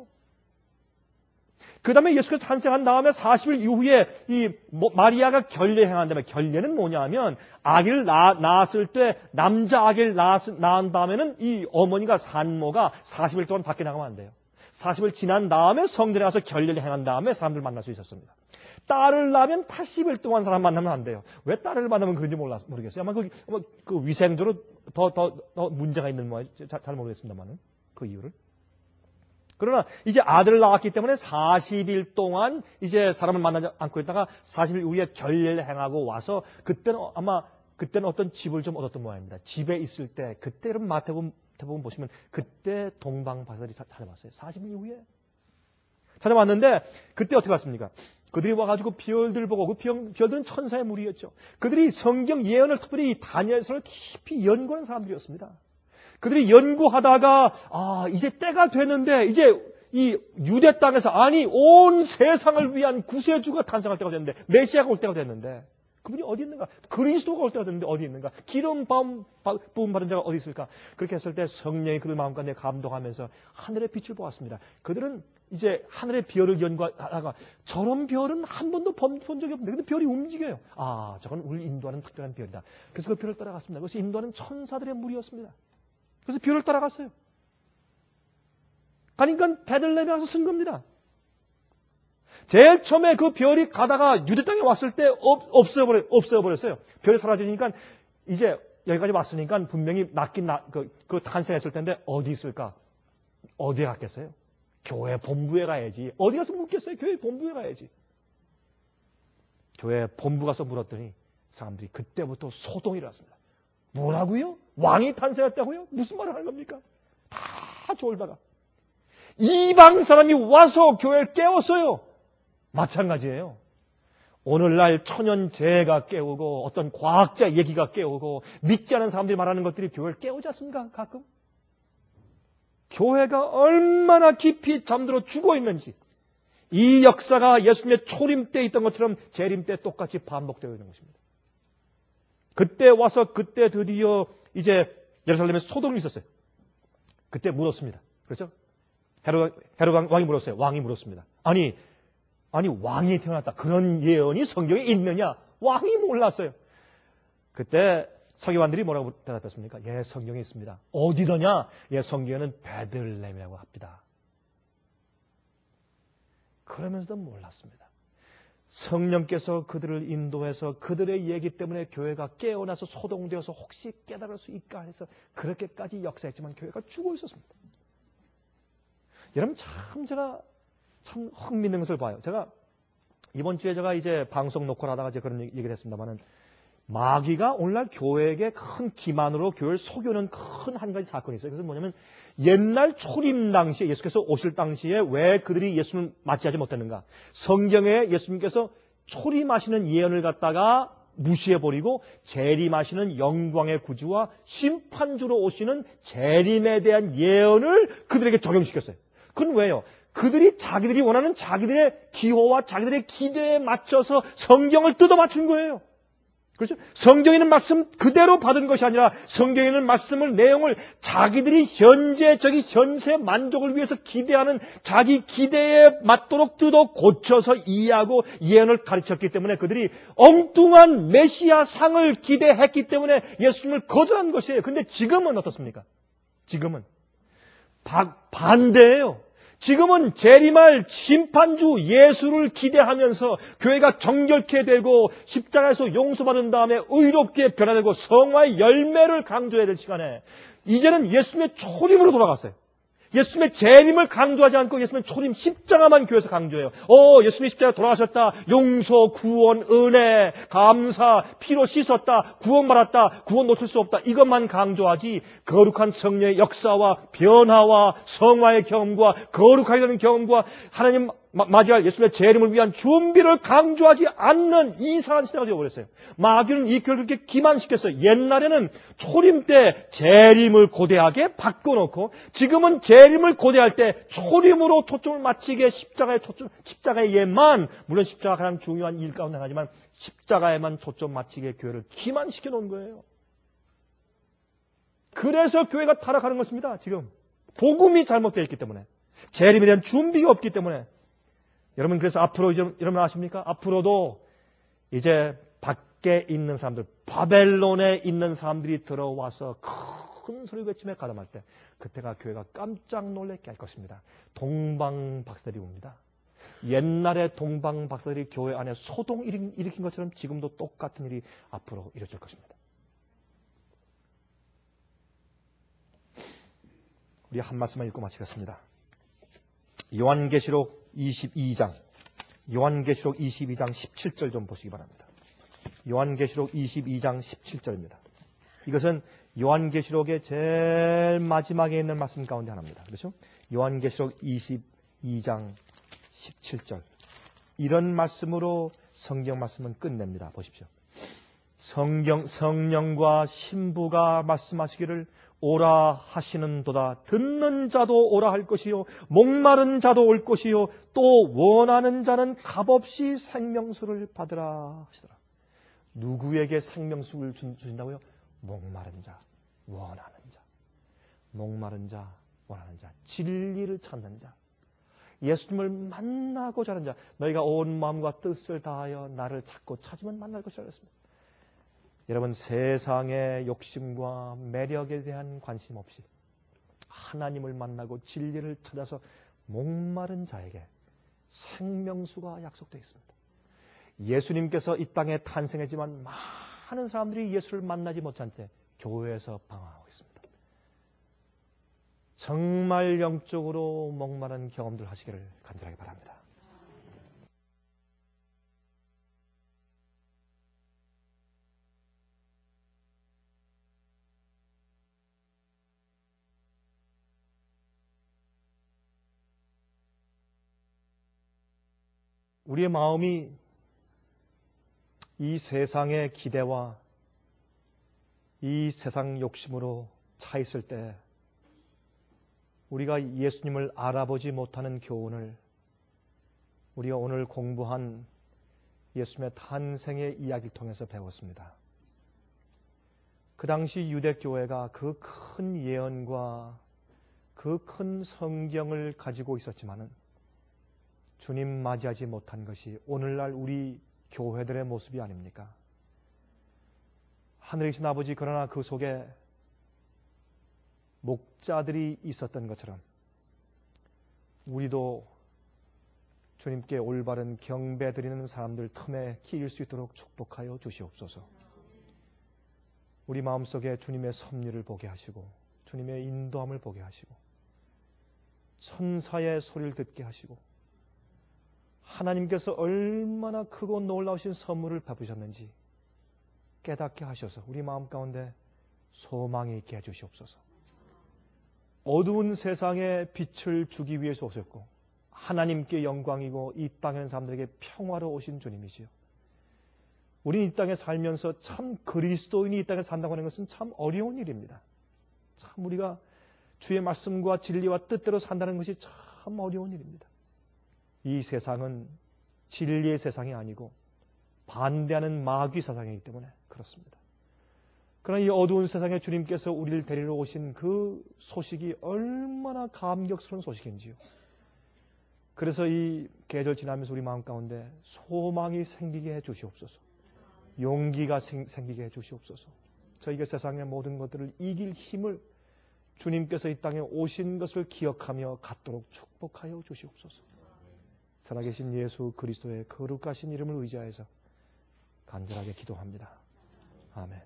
그 다음에 예수께서 탄생한 다음에 사십 일 이후에 이 마리아가 결례 행한 다음에, 결례는 뭐냐 하면 아기를 낳, 낳았을 때 남자 아기를 낳았, 낳은 다음에는 이 어머니가 산모가 사십 일 동안 밖에 나가면 안 돼요. 사십 일 지난 다음에 성전에 가서 결례를 행한 다음에 사람들 만날 수 있었습니다. 딸을 낳으면 팔십 일 동안 사람 만나면 안 돼요. 왜 딸을 만나면 그런지 몰라, 모르겠어요. 아마 그, 아마 그 위생적으로 더, 더, 더 문제가 있는 모양, 잘, 잘 모르겠습니다만은 그 이유를. 그러나 이제 아들을 낳았기 때문에 사십 일 동안 이제 사람을 만나지 않고 있다가 사십 일 후에 결례를 행하고 와서 그때는 아마 그때는 어떤 집을 좀 얻었던 모양입니다. 집에 있을 때 그때 여러분 마태복음 대부분 보시면 그때 동방박사들이 찾아왔어요. 사십 일 이후에 찾아왔는데 그때 어떻게 왔습니까? 그들이 와가지고 별들 보고 그 별들은 천사의 무리였죠. 그들이 성경 예언을 특별히 이 다니엘서를 깊이 연구하는 사람들이었습니다. 그들이 연구하다가 아 이제 때가 됐는데 이제 이 유대 땅에서 아니 온 세상을 위한 구세주가 탄생할 때가 됐는데 메시아가 올 때가 됐는데 그분이 어디 있는가? 그리스도가 올 때가 됐는데 어디 있는가? 기름 부음 받은 자가 어디 있을까? 그렇게 했을 때 성령이 그들 마음 가운데 감동하면서 하늘의 빛을 보았습니다. 그들은 이제 하늘의 별을 연구하다가 저런 별은 한 번도 본 적이 없는데 근데 별이 움직여요. 아 저건 우리 인도하는 특별한 별이다. 그래서 그 별을 따라갔습니다. 그것이 인도하는 천사들의 무리였습니다. 그래서 별을 따라갔어요. 그러니까 베들레헴에 와서 쓴 겁니다. 제일 처음에 그 별이 가다가 유대 땅에 왔을 때 없, 없어버려, 없어버렸어요. 별이 사라지니까 이제 여기까지 왔으니까 분명히 낫긴 나, 그, 그 탄생했을 텐데 어디 있을까? 어디에 갔겠어요? 교회 본부에 가야지. 어디 가서 묻겠어요? 교회 본부에 가야지. 교회 본부 가서 물었더니 사람들이 그때부터 소동이 일어났습니다. 뭐라고요? 왕이 탄생했다고요? 무슨 말을 하는 겁니까? 다 졸다가 이방 사람이 와서 교회를 깨웠어요. 마찬가지예요. 오늘날 천연재해가 깨우고 어떤 과학자 얘기가 깨우고 믿지 않은 사람들이 말하는 것들이 교회를 깨우지 않습니까? 가끔. 교회가 얼마나 깊이 잠들어 죽어 있는지 이 역사가 예수님의 초림 때 있던 것처럼 재림 때 똑같이 반복되어 있는 것입니다. 그때 와서 그때 드디어 이제 예루살렘에 소동이 있었어요. 그때 물었습니다. 그렇죠? 헤롯, 헤롯 왕이 물었어요. 왕이 물었습니다. 아니, 아니 왕이 태어났다. 그런 예언이 성경에 있느냐? 왕이 몰랐어요. 그때 서기관들이 뭐라고 대답했습니까? 예, 성경에 있습니다. 어디더냐? 예, 성경에는 베들레헴이라고 합니다. 그러면서도 몰랐습니다. 성령께서 그들을 인도해서 그들의 얘기 때문에 교회가 깨어나서 소동되어서 혹시 깨달을 수 있까 해서 그렇게까지 역사했지만 교회가 죽어 있었습니다. 여러분 참 제가 참 흥미있는 것을 봐요. 제가 이번 주에 제가 이제 방송 녹화를 하다가 이제 그런 얘기를 했습니다만은 마귀가 오늘날 교회에게 큰 기만으로 교회를 속여는 큰 한 가지 사건이 있어요. 그래서 뭐냐면 옛날 초림 당시에 예수께서 오실 당시에 왜 그들이 예수님을 맞이하지 못했는가? 성경에 예수님께서 초림하시는 예언을 갖다가 무시해버리고 재림하시는 영광의 구주와 심판주로 오시는 재림에 대한 예언을 그들에게 적용시켰어요. 그건 왜요? 그들이 자기들이 원하는 자기들의 기호와 자기들의 기대에 맞춰서 성경을 뜯어 맞춘 거예요. 그렇죠? 성경에 있는 말씀 그대로 받은 것이 아니라 성경에 있는 말씀을 내용을 자기들이 현재 저기 현세 만족을 위해서 기대하는 자기 기대에 맞도록 뜯어 고쳐서 이해하고 예언을 가르쳤기 때문에 그들이 엉뚱한 메시아 상을 기대했기 때문에 예수님을 거절한 것이에요. 근데 지금은 어떻습니까? 지금은 바, 반대예요. 지금은 재림할 심판주 예수를 기대하면서 교회가 정결케 되고 십자가에서 용서받은 다음에 의롭게 변화되고 성화의 열매를 강조해야 될 시간에 이제는 예수님의 초림으로 돌아갔어요. 예수님의 재림을 강조하지 않고 예수님의 초림 십자가만 교회에서 강조해요. 오, 예수님이 십자가에 돌아가셨다. 용서, 구원, 은혜, 감사, 피로 씻었다. 구원받았다. 구원 놓칠 수 없다. 이것만 강조하지 거룩한 성령의 역사와 변화와 성화의 경험과 거룩하게 되는 경험과 하나님 맞이할 예수님의 재림을 위한 준비를 강조하지 않는 이상한 시대가 되어버렸어요. 마귀는 이 교회를 그렇게 기만시켰어요. 옛날에는 초림 때 재림을 고대하게 바꿔놓고 지금은 재림을 고대할 때 초림으로 초점을 맞추게 십자가에 초점, 십자가의 예만, 물론 십자가가 가장 중요한 일 가운데 하나지만 십자가에만 초점 맞추게 교회를 기만시켜 놓은 거예요. 그래서 교회가 타락하는 것입니다. 지금 복음이 잘못되어 있기 때문에 재림에 대한 준비가 없기 때문에 여러분 그래서 앞으로 여러분 아십니까? 앞으로도 이제 밖에 있는 사람들, 바벨론에 있는 사람들이 들어와서 큰 소리 외치며 가담할 때 그때가 교회가 깜짝 놀랍게 할 것입니다. 동방 박사들이 옵니다. 옛날에 동방 박사들이 교회 안에 소동 일으킨 것처럼 지금도 똑같은 일이 앞으로 이루어질 것입니다. 우리 한 말씀만 읽고 마치겠습니다. 요한계시록 이십이 장, 요한계시록 이십이 장 십칠 절 좀 보시기 바랍니다. 요한계시록 이십이 장 십칠 절입니다. 이것은 요한계시록의 제일 마지막에 있는 말씀 가운데 하나입니다. 그렇죠? 요한계시록 이십이 장 십칠 절. 이런 말씀으로 성경 말씀은 끝냅니다. 보십시오. 성경, 성령과 신부가 말씀하시기를 오라 하시는도다. 듣는 자도 오라 할 것이요 목마른 자도 올 것이요 또 원하는 자는 값없이 생명수를 받으라 하시더라. 누구에게 생명수를 주신다고요? 목마른 자, 원하는 자. 목마른 자, 원하는 자. 진리를 찾는 자. 예수님을 만나고자 하는 자. 너희가 온 마음과 뜻을 다하여 나를 찾고 찾으면 만날 것이라 그랬습니다. 여러분 세상의 욕심과 매력에 대한 관심 없이 하나님을 만나고 진리를 찾아서 목마른 자에게 생명수가 약속되어 있습니다. 예수님께서 이 땅에 탄생했지만 많은 사람들이 예수를 만나지 못한 채 교회에서 방황하고 있습니다. 정말 영적으로 목마른 경험들 하시기를 간절하게 바랍니다. 우리의 마음이 이 세상의 기대와 이 세상 욕심으로 차 있을 때 우리가 예수님을 알아보지 못하는 교훈을 우리가 오늘 공부한 예수님의 탄생의 이야기를 통해서 배웠습니다. 그 당시 유대교회가 그 큰 예언과 그 큰 성경을 가지고 있었지만은 주님 맞이하지 못한 것이 오늘날 우리 교회들의 모습이 아닙니까? 하늘에 계신 아버지, 그러나 그 속에 목자들이 있었던 것처럼 우리도 주님께 올바른 경배 드리는 사람들 틈에 끼일 수 있도록 축복하여 주시옵소서. 우리 마음속에 주님의 섭리를 보게 하시고 주님의 인도함을 보게 하시고 천사의 소리를 듣게 하시고 하나님께서 얼마나 크고 놀라우신 선물을 베푸셨는지 깨닫게 하셔서 우리 마음 가운데 소망이 있게 해주시옵소서. 어두운 세상에 빛을 주기 위해서 오셨고 하나님께 영광이고 이 땅에 있는 사람들에게 평화로 오신 주님이지요. 우리는 이 땅에 살면서 참 그리스도인이 이 땅에 산다고 하는 것은 참 어려운 일입니다. 참 우리가 주의 말씀과 진리와 뜻대로 산다는 것이 참 어려운 일입니다. 이 세상은 진리의 세상이 아니고 반대하는 마귀 세상이기 때문에 그렇습니다. 그러나 이 어두운 세상에 주님께서 우리를 데리러 오신 그 소식이 얼마나 감격스러운 소식인지요. 그래서 이 계절 지나면서 우리 마음 가운데 소망이 생기게 해 주시옵소서. 용기가 생, 생기게 해 주시옵소서. 저희가 세상의 모든 것들을 이길 힘을 주님께서 이 땅에 오신 것을 기억하며 갖도록 축복하여 주시옵소서. 살아계신 예수 그리스도의 거룩하신 이름을 의지하여서 간절하게 기도합니다. 아멘.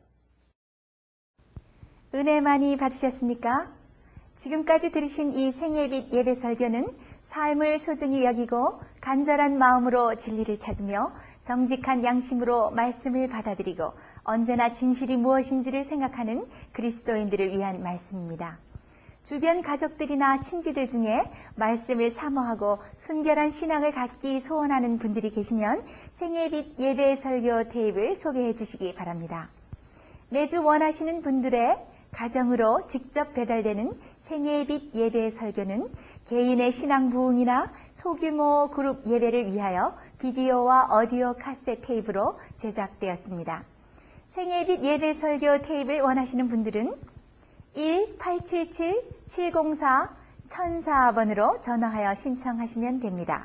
은혜 많이 받으셨습니까? 지금까지 들으신 이 생일빛 예배 설교는 삶을 소중히 여기고 간절한 마음으로 진리를 찾으며 정직한 양심으로 말씀을 받아들이고 언제나 진실이 무엇인지를 생각하는 그리스도인들을 위한 말씀입니다. 주변 가족들이나 친지들 중에 말씀을 사모하고 순결한 신앙을 갖기 소원하는 분들이 계시면 생일빛 예배 설교 테이프를 소개해 주시기 바랍니다. 매주 원하시는 분들의 가정으로 직접 배달되는 생일빛 예배 설교는 개인의 신앙 부흥이나 소규모 그룹 예배를 위하여 비디오와 오디오 카세트 테이프로 제작되었습니다. 생일빛 예배 설교 테이프를 원하시는 분들은 일 팔칠칠 칠공사 천사 번으로 전화하여 신청하시면 됩니다.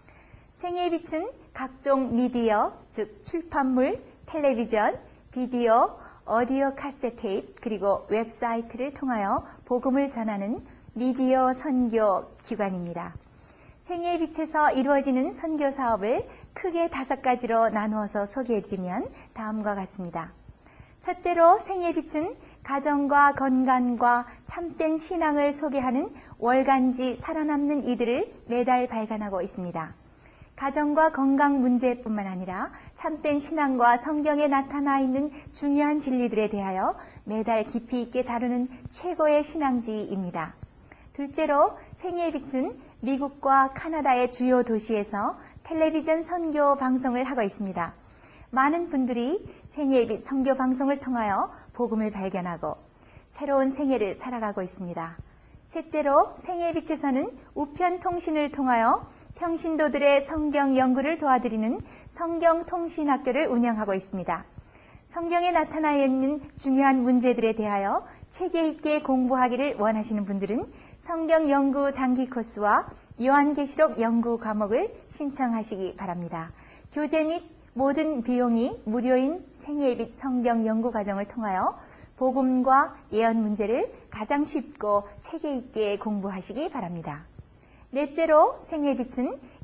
생일빛은 각종 미디어, 즉 출판물, 텔레비전, 비디오, 오디오 카세트 테이프 그리고 웹사이트를 통하여 복음을 전하는 미디어 선교 기관입니다. 생일빛에서 이루어지는 선교 사업을 크게 다섯 가지로 나누어서 소개해드리면 다음과 같습니다. 첫째로 생일빛은 가정과 건강과 참된 신앙을 소개하는 월간지 살아남는 이들을 매달 발간하고 있습니다. 가정과 건강 문제뿐만 아니라 참된 신앙과 성경에 나타나 있는 중요한 진리들에 대하여 매달 깊이 있게 다루는 최고의 신앙지입니다. 둘째로 생일빛은 미국과 카나다의 주요 도시에서 텔레비전 선교 방송을 하고 있습니다. 많은 분들이 생일빛 선교 방송을 통하여 복음을 발견하고 새로운 생애를 살아가고 있습니다. 셋째로 생일빛에서는 우편 통신을 통하여 평신도들의 성경 연구를 도와드리는 성경통신학교를 운영하고 있습니다. 성경에 나타나 있는 중요한 문제들에 대하여 체계 있게 공부하기를 원하시는 분들은 성경 연구 단기 코스와 요한계시록 연구 과목을 신청하시기 바랍니다. 교재 및 모든 비용이 무료인 생일빛 성경 연구 과정을 통하여 복음과 예언 문제를 가장 쉽고 체계 있게 공부하시기 바랍니다. 넷째로 생일빛은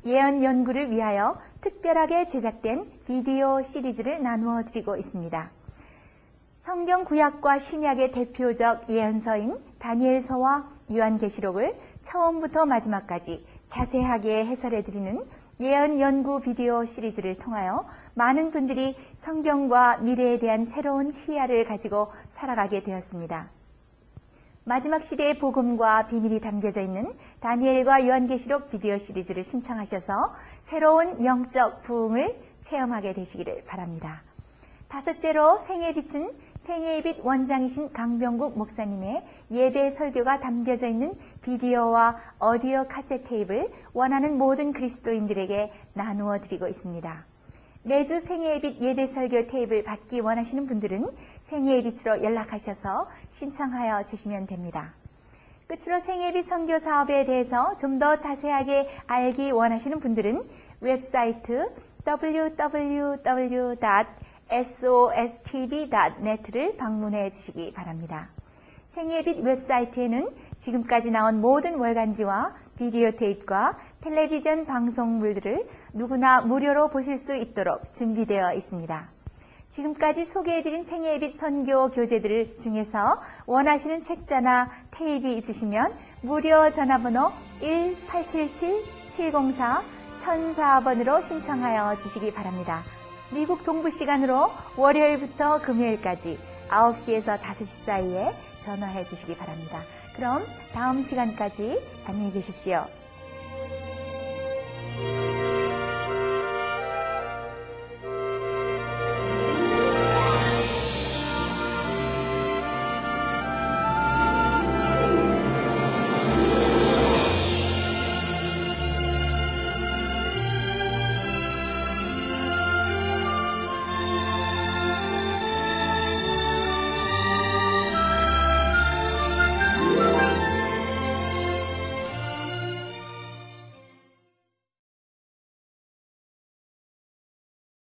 예언 연구를 위하여 특별하게 제작된 비디오 시리즈를 나누어 드리고 있습니다. 성경 구약과 신약의 대표적 예언서인 다니엘서와 요한계시록을 처음부터 마지막까지 자세하게 해설해 드리는 예언 연구 비디오 시리즈를 통하여 많은 분들이 성경과 미래에 대한 새로운 시야를 가지고 살아가게 되었습니다. 마지막 시대의 복음과 비밀이 담겨져 있는 다니엘과 요한계시록 비디오 시리즈를 신청하셔서 새로운 영적 부흥을 체험하게 되시기를 바랍니다. 다섯째로 생애의 빛은 생애의 빛 원장이신 강병국 목사님의 예배 설교가 담겨져 있는 비디오와 오디오 카세트 테이프를 원하는 모든 그리스도인들에게 나누어 드리고 있습니다. 매주 생애의 빛 예배 설교 테이프를 받기 원하시는 분들은 생애의 빛으로 연락하셔서 신청하여 주시면 됩니다. 끝으로 생애의 빛 선교 사업에 대해서 좀 더 자세하게 알기 원하시는 분들은 웹사이트 더블유 더블유 더블유 닷 에스오에스티비 닷 넷을 방문해 주시기 바랍니다. 생애의 빛 웹사이트에는 지금까지 나온 모든 월간지와 비디오 테이프와 텔레비전 방송물들을 누구나 무료로 보실 수 있도록 준비되어 있습니다. 지금까지 소개해드린 생애의 빛 선교 교재들 중에서 원하시는 책자나 테이프 있으시면 무료 전화번호 일 팔칠칠 칠공사 천사 번으로 신청하여 주시기 바랍니다. 미국 동부 시간으로 월요일부터 금요일까지 아홉 시에서 다섯 시 사이에 전화해 주시기 바랍니다. 그럼 다음 시간까지 안녕히 계십시오.